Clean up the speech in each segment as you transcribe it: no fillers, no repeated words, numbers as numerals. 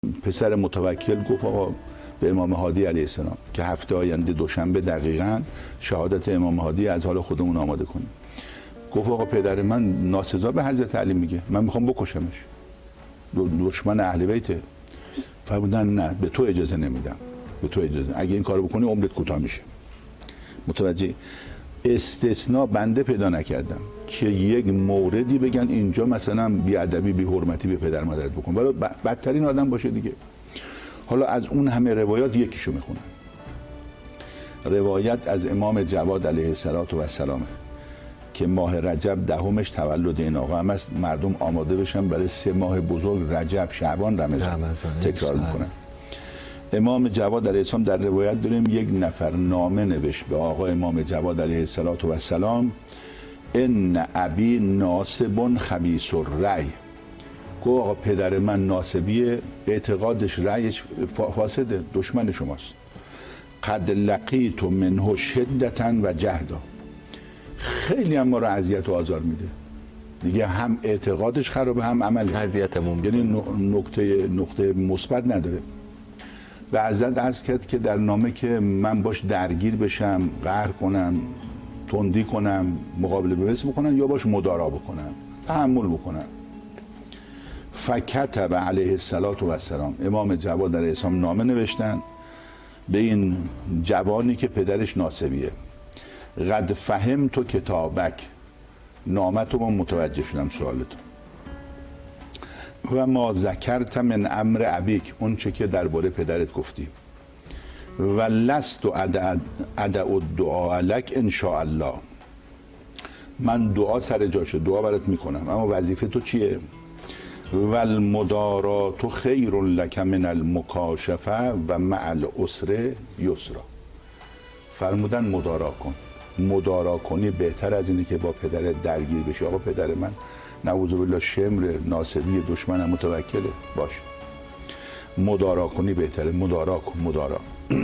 پسر متوکل گفت آقا به امام هادی علیه السلام که هفته آینده دوشنبه دقیقاً شهادت امام هادی از حال خودمون آماده کنیم. گفت آقا پدر من ناسزا به حضرت علی میگه، من میخوام بکشمش، دشمن اهل بیته. فرمودن نه، به تو اجازه نمیدم، به تو اجازه، اگه این کارو بکنی عمرت کوتاه میشه. متوجه؟ استثناء بنده پیدا نکردم که یک موردی بگن اینجا مثلا بیادبی بی حرمتی به پدر مادرت بکن، ولی بدترین آدم باشه دیگه. حالا از اون همه روایات یکیشو میخونم. روایت از امام جواد علیه السلام که ماه رجب دهمش تولد این آقا هم است، مردم آماده بشن برای 3 ماه بزرگ رجب، شعبان، رمضان تکرار میکنن. امام جواد علیه السلام در روایت داریم یک نفر نامه نوشت به آقا امام جواد علیه السلام ان ابی ناصب خبیث الرأی. گفت آقا پدر من ناصبیه، اعتقادش رأیش فاسده، دشمن شماست. قد لقیت منه شدتا و جهدا. خیلی هم ما رو اذیت و آزار میده دیگه، هم اعتقادش خرابه هم عملش اذیتمون، یعنی نقطه مثبت نداره. به حضرت عرض کرد که در نامه که من باش درگیر بشم، قهر کنم، تندی کنم، مقابله به مثل بکنم یا باش مدارا بکنم، تحمل بکنم. فکتب علیه السلام، امام جواد علیه السلام نامه نوشتن به این جوانی که پدرش ناصبیه. قد فهمت کتابک، نامتو من متوجه شدم سوالتو. و ما ذکرت من امر ابیک، اون چه که درباره پدرت گفتی. و لست ادع الدعاء لک ان شاء الله، من دعا سر جاشه، دعا برات میکنم، اما وظیفه تو چیه؟ و المدارات خیر لک من المکاشفه و مع العسر یسرا. فرمودن مدارا کن، مدارا کنی بهتر از اینه که با پدرت درگیر بشی. آقا پدر من نعوذ بالله شمر، ناصبی، دشمنم، متوکله، باش مدارا کنی بهتره. مدارا کن، مدارا.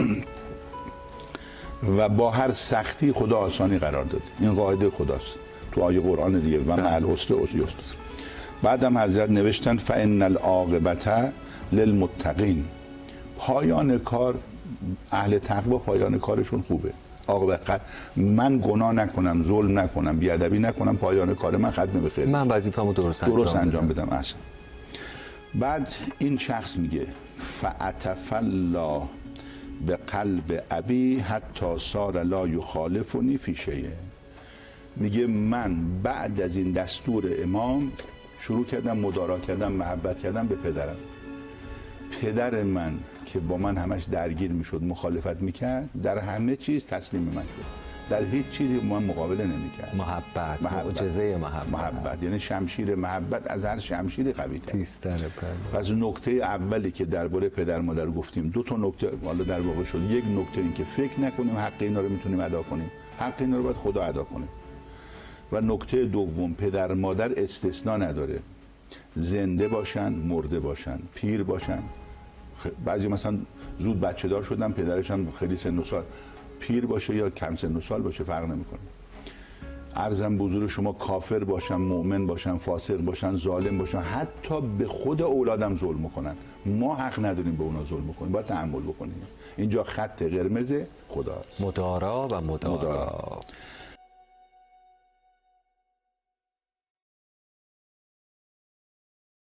و با هر سختی خدا آسانی قرار داده، این قاعده خداست تو آیه قرآن دیگه، و مع العسر یسر. بعدم حضرت نوشتن فان العاقبة للمتقین، پایان کار اهل تقوا پایان کارشون خوبه. عاقبت من گناه نکنم، ظلم نکنم، بیادبی نکنم، پایان کار من ختم به خیر، من وظیفه‌مو درست انجام بدم. اصلا. بعد این شخص میگه فعطف الله به قلب ابی حتی صار لا یخالفنی فی شیء. میگه من بعد از این دستور امام شروع کردم مدارا کردم، محبت کردم به پدرم. پدر من که با من همش درگیر میشد، مخالفت میکرد، در همه چیز تسلیم من شد، در هیچ چیزی من مقابله نمیکرد. محبت، معجزه محبت یعنی شمشیر محبت از هر شمشیری قوی تر. پس نکته اولی که درباره پدر مادر گفتیم، 2 تا نکته حالا در واقع شد. یک نکته این که فکر نکنیم حق اینا رو میتونیم ادا کنیم، حق اینا رو باید خدا ادا کنه. و نکته دوم، پدر مادر استثناء نداره، زنده باشن، مرده باشن، پیر باشن. بعضی مثلا زود بچه دار شدن، پدرش هم خیلی سن و سال، پیر باشه یا کم سن و سال باشه فرق نمیکنه. عرضم به حضور شما کافر باشن، مؤمن باشن، فاسق باشن، ظالم باشن، حتی به خود اولادم ظلم میکنن، ما حق نداریم به اونا ظلم بکنیم، باید تحمل بکنیم. اینجا خط قرمز خداست. مدارا و مدارا.